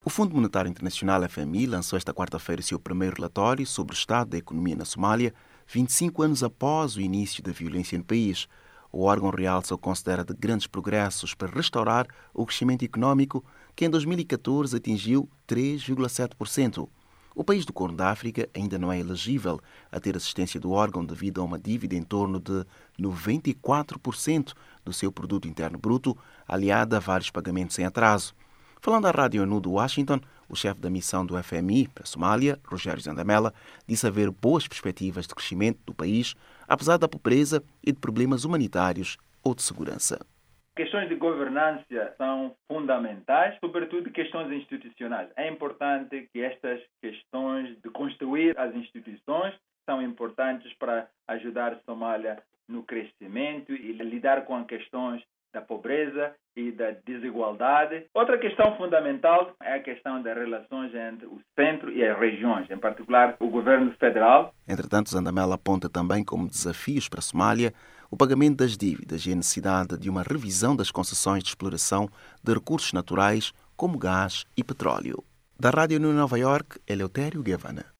O Fundo Monetário Internacional, FMI, lançou esta quarta-feira o seu primeiro relatório sobre o estado da economia na Somália, 25 anos após o início da violência no país. O órgão realça o considera de grandes progressos para restaurar o crescimento económico, que em 2014 atingiu 3,7%. O país do Corno da África ainda não é elegível a ter assistência do órgão devido a uma dívida em torno de 94% do seu produto interno bruto, aliada a vários pagamentos em atraso. Falando à Rádio ONU de Washington, o chefe da missão do FMI para a Somália, Rogério Zandamela, disse haver boas perspectivas de crescimento do país, apesar da pobreza e de problemas humanitários ou de segurança. Questões de governança são fundamentais, sobretudo questões institucionais. É importante que estas questões de construir as instituições são importantes para ajudar a Somália no crescimento e lidar com as questões da pobreza e da desigualdade. Outra questão fundamental é a questão das relações entre o centro e as regiões, em particular o governo federal. Entretanto, Zandamela aponta também como desafios para a Somália o pagamento das dívidas e a necessidade de uma revisão das concessões de exploração de recursos naturais como gás e petróleo. Da Rádio ONU em Nova Iorque, Eleutério Guevara.